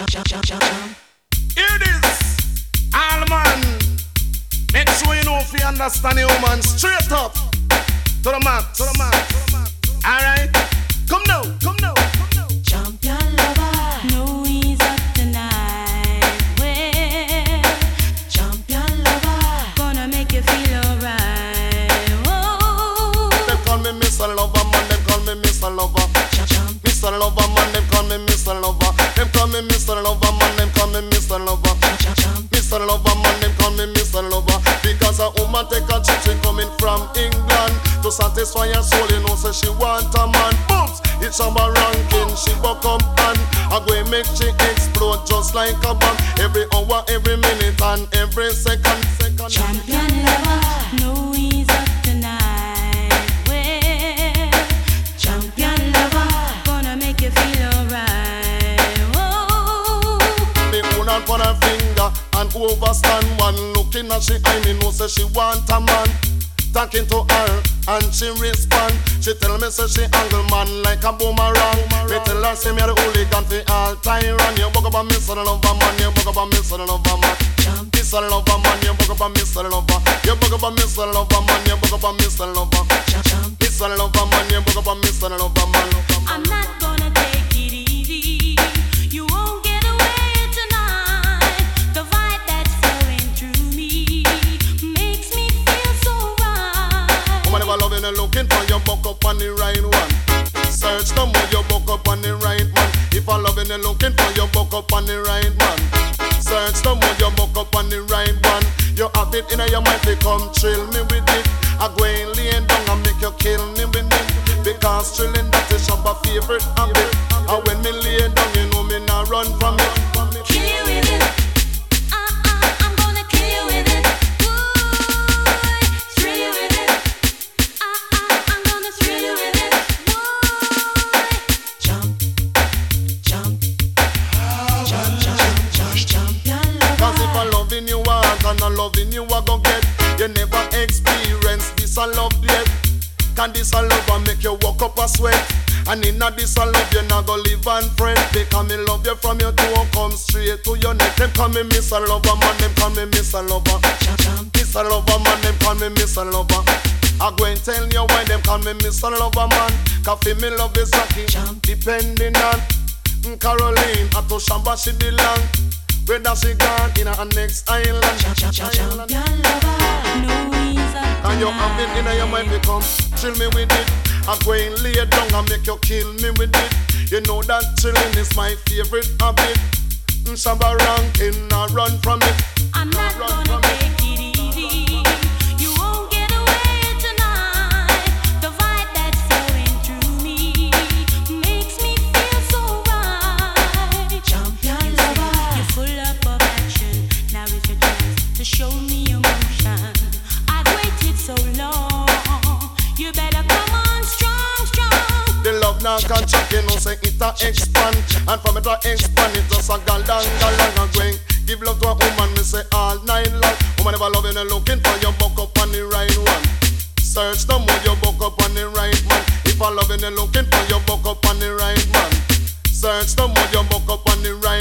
Hear this, all man. Make sure you know if you understand the woman. Straight up to the max, to the max. Alright, come now, come now, come now. Champion lover, no ease up tonight. Well, champion lover, gonna make you feel alright. Whoa. Them call me Mr. Lover, man. Them call me Mr. Lover. Mr. Lover, man. Them call me Mr. Lover. Them call me Mr. Lover, man. Them call me Mr. Lover. Mr. Lover, man. Them call me Mr. Lover. Because a woman take a trip, she coming from England to satisfy her soul. You know, say she want a man. Booms, it's on my ranking. She buck up and I go and make she explode just like a bomb. Every hour, every minute, and every second. Champion lover, no ease up tonight. Well, champion lover, gonna make you feel alright. Whoa. Me hold on for her finger and overstand one. Looking at she eye, me know say she want a man. Talking to her and she respond. She tell me say she angle man like a boomerang. Me tell her say me a the hooligan fi all time run. You bug up a Mr. Lover man, you bug up a Mr. Lover man. Mr. Lover man, you bug up a Mr. Lover. You bug up a Mr. Lover man, you bug up a Mr. Lover. Mr. Lover man, you bug up a Mr. Lover man. I'm not gonna take it easy. You won't get away tonight. The vibe that's flowing through me makes me feel so right. Woman never loving and looking for your buck up on the right one. Search the more you buck up on the right man. If I loving and looking for your buck up on the right man. Search the more you buck up on the right one. You have it in your mind to come chill me with it. I go and lay down and make you kill me with it. Because chilling that is my favorite habit. And when me lay down you know me not run from it. Kill you with it. I'm gonna kill you with it. Boy, thrill you with it. I'm gonna thrill you with it. Boy, jump, jump, jump, jump, jump, champion lover. Cause if I loving you want and I loving you I go get. You never experience this a love yet. Can this a love and make you walk up a sweat? And in a this a love you not go live and friend. Because me love you from your toe come straight to your neck. Them call me Mr. Lover man, them call me Mr. Lover. Mr. Lover man, them call me Mr. Lover. I go and tell you why them call me Mr. Lover man. Cause for me love is Jackie. Depending on Caroline, I to Shamba she belong. Whether she gone in her next island. Champion lover, no ease up And you have it in your mind become chill me with it. I go and lay down and make you kill me with it. You know that chilling is my favorite habit. Shabba ranking, I run from it. I'm not gonna take it easy. You won't get away tonight. The vibe that's flowing through me makes me feel so right. Champion lover, you're full up of action. Now is your chance to show me emotion. I've waited so long. You better come on strong, strong. The love now can check, you know, say it a expand. And from it a expand, it just a galang and going. Give love to a woman, me say all night long. Woman never loving and looking for your buck up on the right one. Search the more you buck up on the right man. If I loving and looking for your buck up on the right man. Search the more you buck up on the right